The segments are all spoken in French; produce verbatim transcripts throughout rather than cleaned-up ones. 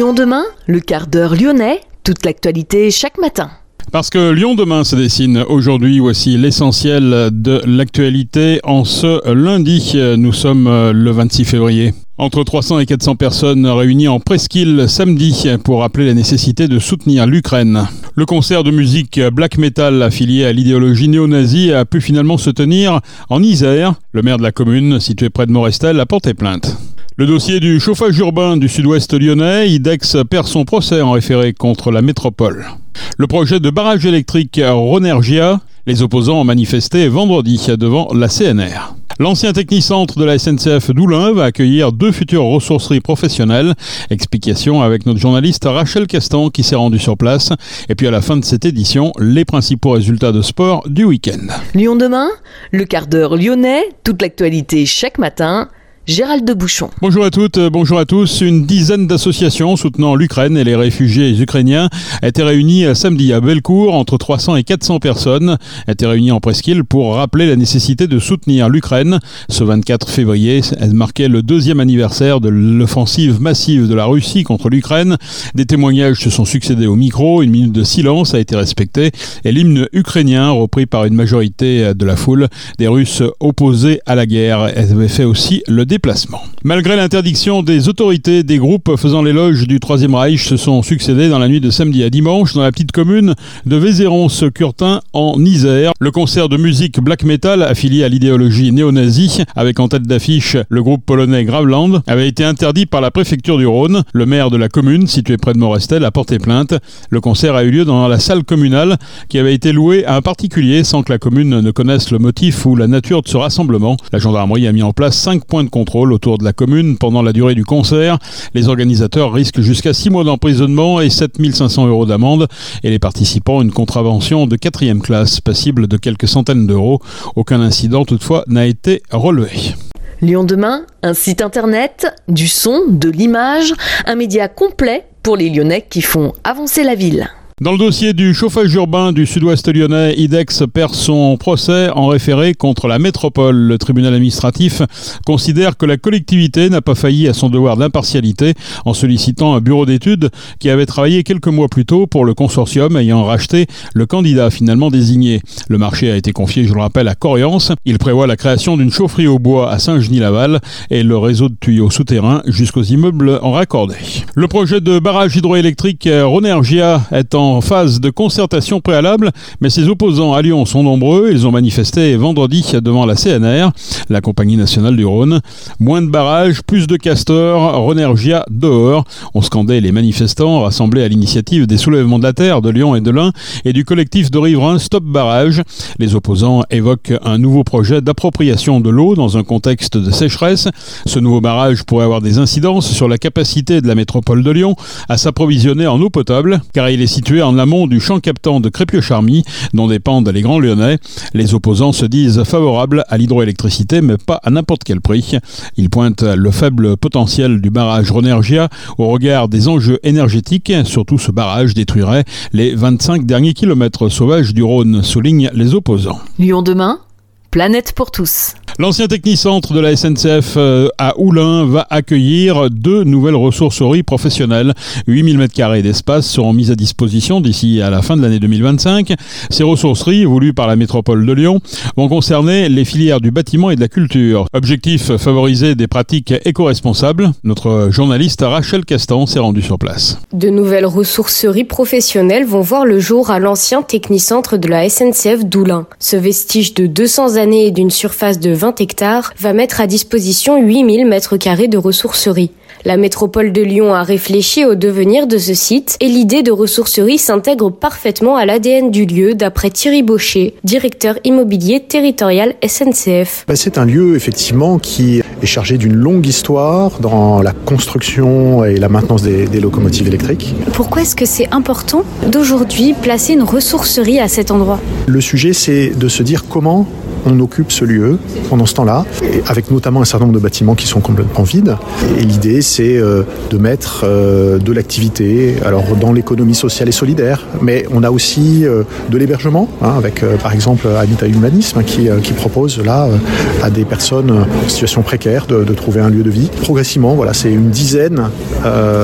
Lyon demain, le quart d'heure lyonnais, toute l'actualité chaque matin. Parce que Lyon demain se dessine aujourd'hui, voici l'essentiel de l'actualité en ce lundi. Nous sommes le vingt-six février. Entre trois cents et quatre cents personnes réunies en presqu'île samedi pour rappeler la nécessité de soutenir l'Ukraine. Le concert de musique black metal affilié à l'idéologie néo-nazie a pu finalement se tenir en Isère. Le maire de la commune, située près de Morestel, a porté plainte. Le dossier du chauffage urbain du sud-ouest lyonnais, IDEX perd son procès en référé contre la métropole. Le projet de barrage électrique Ronergia, les opposants ont manifesté vendredi devant la C N R. L'ancien technicentre de la S N C F d'Oulin va accueillir deux futures ressourceries professionnelles. Explication avec notre journaliste Rachel Castan qui s'est rendue sur place. Et puis à la fin de cette édition, les principaux résultats de sport du week-end. Lyon demain, le quart d'heure lyonnais, toute l'actualité chaque matin. Gérald de Bouchon. Bonjour à toutes, bonjour à tous. Une dizaine d'associations soutenant l'Ukraine et les réfugiés ukrainiens étaient réunies samedi à Bellecour. Entre trois cents et quatre cents personnes étaient réunies en presqu'île pour rappeler la nécessité de soutenir l'Ukraine. Ce vingt-quatre février, elle marquait le deuxième anniversaire de l'offensive massive de la Russie contre l'Ukraine. Des témoignages se sont succédés au micro. Une minute de silence a été respectée et l'hymne ukrainien, repris par une majorité de la foule, des Russes opposés à la guerre, avait fait aussi le déplacement. Malgré l'interdiction des autorités, des groupes faisant l'éloge du Troisième Reich se sont succédés dans la nuit de samedi à dimanche dans la petite commune de Vézéronce-Curtin en Isère. Le concert de musique black metal affilié à l'idéologie néo-nazie, avec en tête d'affiche le groupe polonais Graveland, avait été interdit par la préfecture du Rhône. Le maire de la commune, située près de Morestel, a porté plainte. Le concert a eu lieu dans la salle communale qui avait été louée à un particulier sans que la commune ne connaisse le motif ou la nature de ce rassemblement. La gendarmerie a mis en place cinq points de contrôle autour de la commune pendant la durée du concert. Les organisateurs risquent jusqu'à six mois d'emprisonnement et sept mille cinq cents euros d'amende et les participants une contravention de quatrième classe passible de quelques centaines d'euros. Aucun incident toutefois n'a été relevé. Lyon demain, un site internet, du son, de l'image, un média complet pour les Lyonnais qui font avancer la ville. Dans le dossier du chauffage urbain du sud-ouest lyonnais, IDEX perd son procès en référé contre la métropole. Le tribunal administratif considère que la collectivité n'a pas failli à son devoir d'impartialité en sollicitant un bureau d'études qui avait travaillé quelques mois plus tôt pour le consortium ayant racheté le candidat finalement désigné. Le marché a été confié, je le rappelle, à Coriance. Il prévoit la création d'une chaufferie au bois à Saint-Genis-Laval et le réseau de tuyaux souterrains jusqu'aux immeubles en raccordé. Le projet de barrage hydroélectrique Ronergia est en en phase de concertation préalable, mais ses opposants à Lyon sont nombreux. Ils ont manifesté vendredi devant la C N R, la compagnie nationale du Rhône. Moins de barrages, plus de castors, Ronergia dehors. On scandait les manifestants rassemblés à l'initiative des soulèvements de la terre de Lyon et de l'Ain et du collectif de riverains Stop Barrage. Les opposants évoquent un nouveau projet d'appropriation de l'eau dans un contexte de sécheresse. Ce nouveau barrage pourrait avoir des incidences sur la capacité de la métropole de Lyon à s'approvisionner en eau potable, car il est situé en amont du champ captant de Crépieux-Charmy, dont dépendent les Grands Lyonnais. Les opposants se disent favorables à l'hydroélectricité, mais pas à n'importe quel prix. Ils pointent le faible potentiel du barrage Ronergia au regard des enjeux énergétiques. Surtout, ce barrage détruirait les vingt-cinq derniers kilomètres sauvages du Rhône, soulignent les opposants. Lyon demain, planète pour tous. L'ancien technicentre de la S N C F à Oulin va accueillir deux nouvelles ressourceries professionnelles. huit mille mètres carrés d'espace seront mis à disposition d'ici à la fin de l'année deux mille vingt-cinq. Ces ressourceries, voulues par la métropole de Lyon, vont concerner les filières du bâtiment et de la culture. Objectif, favoriser des pratiques éco-responsables. Notre journaliste Rachel Castan s'est rendue sur place. De nouvelles ressourceries professionnelles vont voir le jour à l'ancien technicentre de la S N C F d'Oulin. Ce vestige de deux cents années et d'une surface de vingt hectares va mettre à disposition huit mille mètres carrés de ressourcerie. La métropole de Lyon a réfléchi au devenir de ce site et l'idée de ressourcerie s'intègre parfaitement à l'A D N du lieu, d'après Thierry Baucher, directeur immobilier territorial S N C F. C'est un lieu effectivement qui est chargé d'une longue histoire dans la construction et la maintenance des, des locomotives électriques. Pourquoi est-ce que c'est important d'aujourd'hui placer une ressourcerie à cet endroit ? Le sujet, c'est de se dire comment on occupe ce lieu pendant ce temps-là, et avec notamment un certain nombre de bâtiments qui sont complètement vides. Et l'idée, c'est euh, de mettre euh, de l'activité, alors dans l'économie sociale et solidaire, mais on a aussi euh, de l'hébergement, hein, avec euh, par exemple Habitat Humanisme, hein, qui, euh, qui propose là euh, à des personnes en situation précaire de, de trouver un lieu de vie. Progressivement, voilà, c'est une dizaine euh,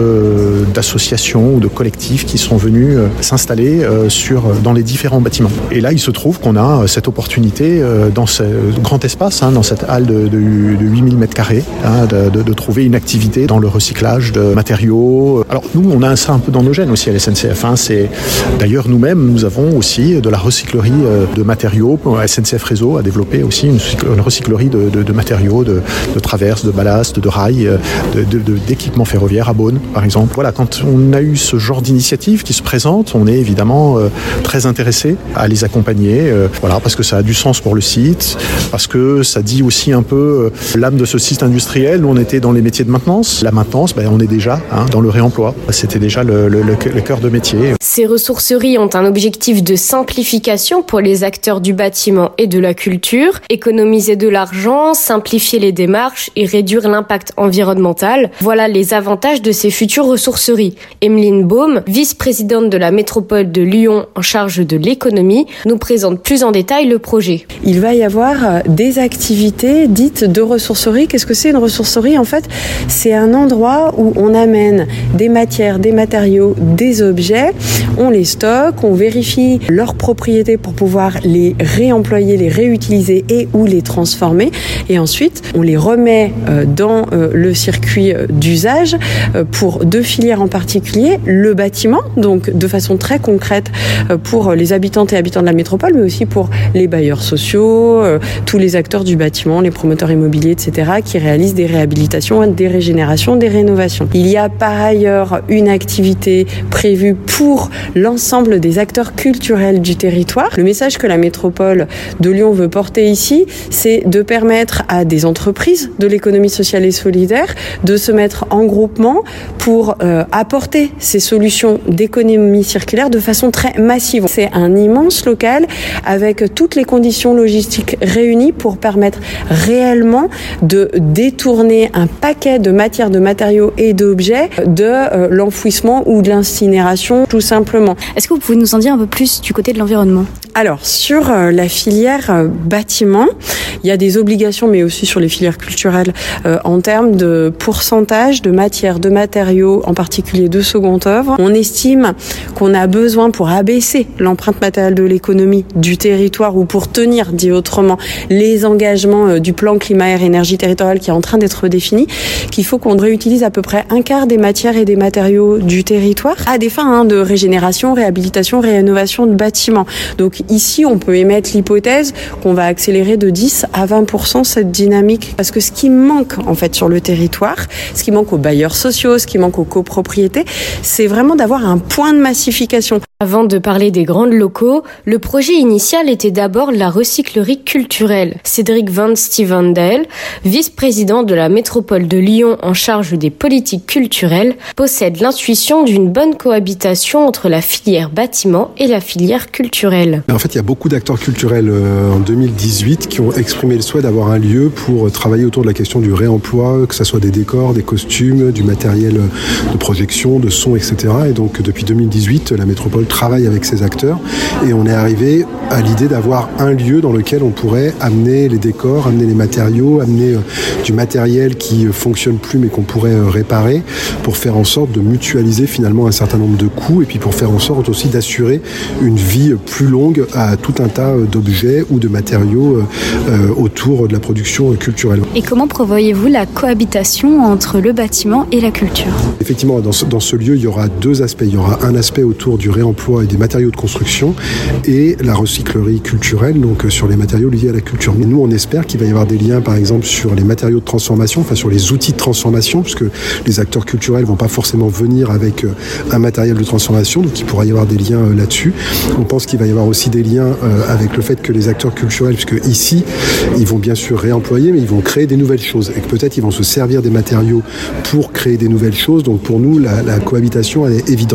de, d'associations ou de collectifs qui sont venus euh, s'installer euh, sur, dans les différents bâtiments. Et là, il se trouve qu'on a cette opportunité euh, dans ce grand espace, hein, dans cette halle de, de, de huit mille mètres carrés, hein, de, de, de trouver une activité dans le recyclage de matériaux. Alors nous, on a ça un peu dans nos gènes aussi à la S N C F. Hein. C'est, d'ailleurs, nous-mêmes, nous avons aussi de la recyclerie de matériaux. S N C F Réseau a développé aussi une, une recyclerie de, de, de matériaux, de, de traverses, de ballast, de rails, de, de, de, d'équipements ferroviaires à Beaune, par exemple. Voilà, quand on a eu ce genre d'initiative qui se présente, on est évidemment euh, très intéressé à les accompagner. Euh, voilà, parce que ça a du sens pour le site, parce que ça dit aussi un peu euh, l'âme de ce site industriel. Nous, on était dans les métiers de maintenance. La maintenance, ben, on est déjà hein, dans le réemploi. C'était déjà le, le, le, le cœur de métier. Ces ressourceries ont un objectif de simplification pour les acteurs du bâtiment et de la culture, économiser de l'argent, simplifier les démarches et réduire l'impact environnemental. Voilà les avantages de ces futures ressourceries. Emeline Baume, vice-présidente de la métropole de Lyon en charge de l'économie, nous présente plus en détail le projet. Il va y avoir des activités dites de ressourcerie. Qu'est-ce que c'est une ressourcerie ? En fait, c'est un endroit où on amène des matières, des matériaux, des objets, on les stocke, on vérifie leurs propriétés pour pouvoir les réemployer, les réutiliser et ou les transformer. Et ensuite, on les remet dans le circuit d'usage pour deux filières en particulier, le bâtiment, donc de façon très concrète pour les habitantes et habitants de la métropole, mais aussi pour les bailleurs sociaux, tous les acteurs du bâtiment, les promoteurs immobiliers, et cetera, qui réalisent des réhabilitations, des régénérations, des rénovations. Il y a par ailleurs une activité prévue pour l'ensemble des acteurs culturels du territoire. Le message que la métropole de Lyon veut porter ici, c'est de permettre à des entreprises de l'économie sociale et solidaire de se mettre en groupement pour euh, apporter ces solutions d'économie circulaire de façon très massive. C'est un immense local avec toutes les conditions logistiques réunies pour permettre réellement de détourner un paquet de matières, de matériaux et d'objets de euh, l'enfouissement ou de l'incinération, tout simplement. Est-ce que vous pouvez nous en dire un peu plus du côté de l'environnement ? Alors, sur euh, la filière euh, bâtiment, il y a des obligations, mais aussi sur les filières culturelles, euh, en termes de pourcentage de matières, de matériaux, en particulier de seconde œuvre. On estime qu'on a besoin, pour abaisser l'empreinte matérielle de l'économie du territoire, ou pour tenir, dit autrement, les engagements euh, du plan climat-air-énergie territorial qui est en train d'être défini, qu'il faut qu'on réutilise à peu près un quart des matières et des matériaux du territoire à des fins hein, de régénération, réhabilitation, rénovation de bâtiments. Donc ici, on peut émettre l'hypothèse qu'on va accélérer de dix à vingt pour cent cette dynamique. Parce que ce qui manque en fait sur le territoire, ce qui manque aux bailleurs sociaux, ce qui manque aux copropriétés, c'est vraiment d'avoir un point de massification. Avant de parler des grandes locaux, le projet initial était d'abord la recyclerie culturelle. Cédric Van Stevendel, vice-président de la métropole de Lyon en charge des politiques culturelles, possède l'intuition d'une bonne cohabitation entre la filière bâtiment et la filière culturelle. En fait, il y a beaucoup d'acteurs culturels en deux mille dix-huit qui ont exprimé le souhait d'avoir un lieu pour travailler autour de la question du réemploi, que ce soit des décors, des costumes, du matériel de projection, de son, et cetera. Et donc, depuis deux mille dix-huit, la métropole travaille avec ces acteurs et on est arrivé à l'idée d'avoir un lieu dans lequel on pourrait amener les décors, amener les matériaux, amener du matériel qui fonctionne plus mais qu'on pourrait réparer pour faire en sorte de mutualiser finalement un certain nombre de coûts et puis pour faire en sorte aussi d'assurer une vie plus longue à tout un tas d'objets ou de matériaux euh, autour de la production culturelle. Et comment prévoyez-vous la cohabitation entre le bâtiment et la culture ? Effectivement, dans ce, dans ce lieu, il y aura deux aspects. Il y aura un aspect autour du réemploi et des matériaux de construction et la recyclerie culturelle, donc sur les matériaux liés à la culture. Mais nous, on espère qu'il va y avoir des liens, par exemple, sur les matériaux de transformation, enfin sur les outils de transformation, puisque les acteurs culturels vont pas forcément venir avec un matériel de transformation, donc il pourra y avoir des liens là-dessus. On pense qu'il va y avoir aussi des liens avec le fait que les acteurs culturels, puisque ici, ils vont bien sûr réemployer, mais ils vont créer des nouvelles choses et que peut-être ils vont se servir des matériaux pour créer des nouvelles choses. Donc pour nous, la, la cohabitation, elle est évidente.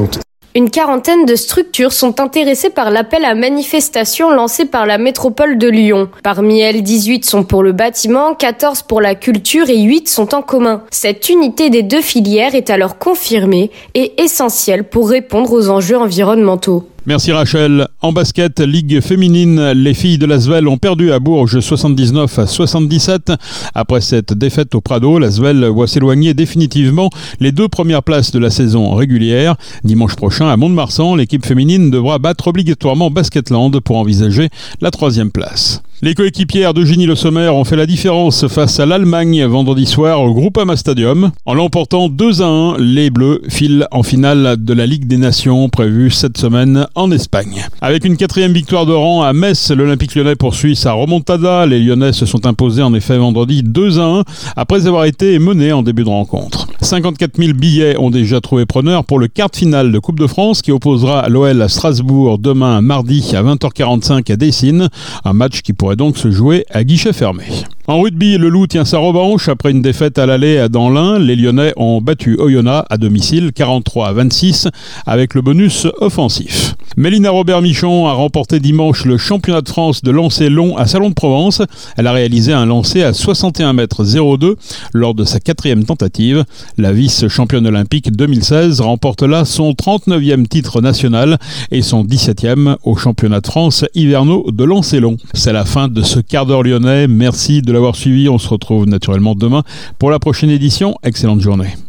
Une quarantaine de structures sont intéressées par l'appel à manifestation lancé par la métropole de Lyon. Parmi elles, dix-huit sont pour le bâtiment, quatorze pour la culture et huit sont en commun. Cette unité des deux filières est alors confirmée et essentielle pour répondre aux enjeux environnementaux. Merci Rachel. En basket, Ligue féminine, les filles de l'Asvel ont perdu à Bourges soixante-dix-neuf à soixante-dix-sept. Après cette défaite au Prado, l'Asvel voit s'éloigner définitivement les deux premières places de la saison régulière. Dimanche prochain, à Mont-de-Marsan, l'équipe féminine devra battre obligatoirement Basketland pour envisager la troisième place. Les coéquipières d'Eugénie Le Sommer ont fait la différence face à l'Allemagne vendredi soir au Groupama Stadium. En l'emportant deux à un, les Bleus filent en finale de la Ligue des Nations prévue cette semaine en Espagne. Avec une quatrième victoire de rang à Metz, l'Olympique Lyonnais poursuit sa remontada. Les Lyonnais se sont imposés en effet vendredi deux à un après avoir été menés en début de rencontre. cinquante-quatre mille billets ont déjà trouvé preneur pour le quart de finale de Coupe de France qui opposera l'O L à Strasbourg demain mardi à vingt heures quarante-cinq à Dessines. Un match qui pourrait donc se jouer à guichet fermé. En rugby, le Loup tient sa revanche. Après une défaite à l'aller dans l'Ain, les Lyonnais ont battu Oyonnax à domicile quarante-trois à vingt-six avec le bonus offensif. Mélina Robert-Michon a remporté dimanche le championnat de France de lancer long à Salon de Provence. Elle a réalisé un lancer à soixante et un mètres zéro deux lors de sa quatrième tentative. La vice-championne olympique deux mille seize remporte là son trente-neuvième titre national et son dix-septième au championnat de France hivernaux de lancer long. C'est la fin de ce quart d'heure lyonnais. Merci de l'avoir suivi. On se retrouve naturellement demain pour la prochaine édition. Excellente journée.